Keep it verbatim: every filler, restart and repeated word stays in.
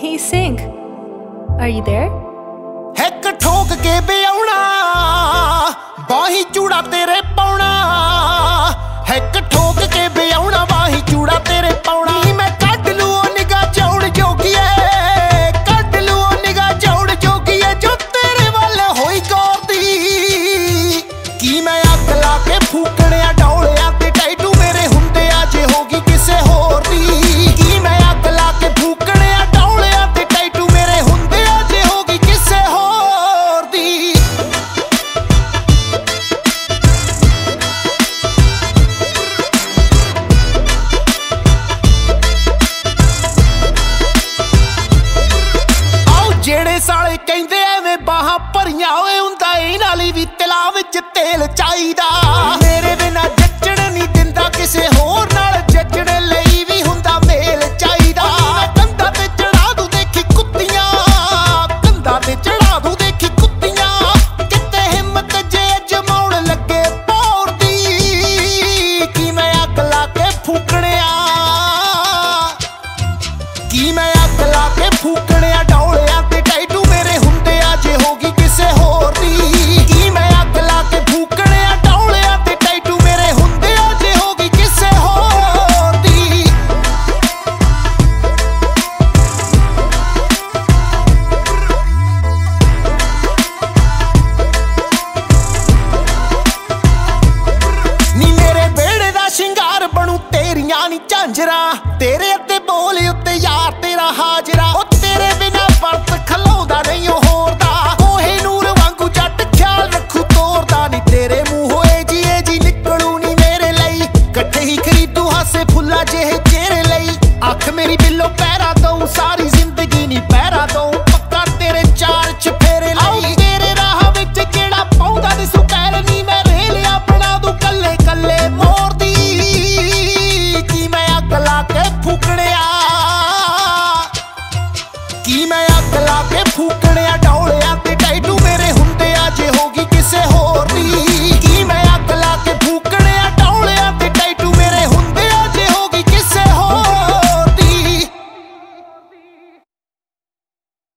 he sing? Are you there? हिक ठोक के बेआउणा बाही चूड़ा तेरे पाउणा हिक ठोक के बेआउणा बाही चूड़ा तेरे पाउणा नी मैं कढ लू ओ निगाह चौड़ जोगीए कढ लू ओ निगाह चौड़ जोगीए जो तेरे वल होई गौरदी की मैं अग ला के फूकणिया डौलिया ते टैटू मेरे हुंदे अज होगी किसे होर दी की मैं अग ला के फूकणिया डौलिया ते टैटू मेरे हुंदे अज होगी किसे होर दी ਜਿਹੜੇ ਸਾਲੇ ਕਹਿੰਦੇ ਐਵੇਂ ਬਾਹਾਂ ਭਰੀਆਂ ਓਏ ਹੁੰਦਾ ਇਹ ਨਾਲੀ ਵੀ ਤਲਾ ਵਿੱਚ ਤੇਲ ਚਾਹੀਦਾ ਮੇਰੇ ਬਿਨਾ ਜੱਜਣ ਨਹੀਂ ਦਿੰਦਾ ਕਿਸੇ ਹੋਰ ਨਾਲ ਜੱਜਣ ਲਈ ਵੀ ਹੁੰਦਾ ਮੇਲ ਚਾਹੀਦਾ ਕੰਧਾਂ ਤੇ ਚੜਾ ਦੂ ਦੇਖੀ ਕੁੱਤੀਆਂ ਕੰਧਾਂ ਤੇ ਚੜਾ ਦੂ ਦੇਖੀ ਕੁੱਤੀਆਂ ਕਿਤੇ ਹਿੰਮਤ ਜੇ ਜਮਾਉਣ ਲੱਗੇ ਪੌਰ ਦੀ ਕੀ ਮੈਂ ਅੱਗ ਲਾ ਕੇ ਫੂਕਣਿਆ ਕੀ ਮੈਂ ਅੱਗ ਲਾ ਕੇ ਫੂਕਣਿਆ ਡੌਲਿਆ ਤੇ ਟੈਟੂ ਮੇਰੇ ਹੁੰਦੇ ਅਜੇ ਹੋਗੀ ਕਿਸੇ ਹੋਰ ਦੀ ਕੀ ਮੈਂ ਅੱਗ ਲਾ ਕੇ ਫੂਕਣਿਆ ਡੌਲਿਆ ਤੇ ਟੈਟੂ ਮੇਰੇ ਹੁੰਦੇ ਅਜੇ ਹੋਗੀ ਕਿਸੇ ਹੋਰ ਦੀ ਨੀ ਮੇਰੇ ਵਿਹੜੇ ਦਾ ਸ਼ਿੰਗਾਰ ਬਣੂ ਤੇਰੀਆਂ ਨੀ ਝਾਂਜਰਾਂ ਤੇਰੇ ਅਤੇ ਬੋਲ ਉੱਤੇ ਯਾਰ ਤੇਰਾ ਹਾਜ਼ਰਾ ਉਹ ਤੇਰੇ ਬਿਨਾ ਵਰਤ ਖਲਾਉਂਦਾ ਨਹੀਂ ਉਹ ਹੋਰ ਦਾ ਕੋਹੇ ਨੂਰ ਵਾਂਗੂ ਜੱਟ ਖਿਆਲ ਰੱਖੂ ਤੋਰਦਾ ਨੀ ਤੇਰੇ ਮੂੰਹ ਹੋਏ ਜੀ ਇਹ ਜੀ ਨਿਕਲੂ ਨੀ ਮੇਰੇ ਲਈ ਇਕੱਠੇ ਹੀ ਖਰੀਦੂ ਹਾਸੇ ਫੁੱਲਾ ਜਿਹੇ ਚਿਹਰੇ ਲਈ ਅੱਖ ਮੇਰੀ ਬਿੱਲੋ ਪੈਰਾ ਦਊ ਸਾਰੀ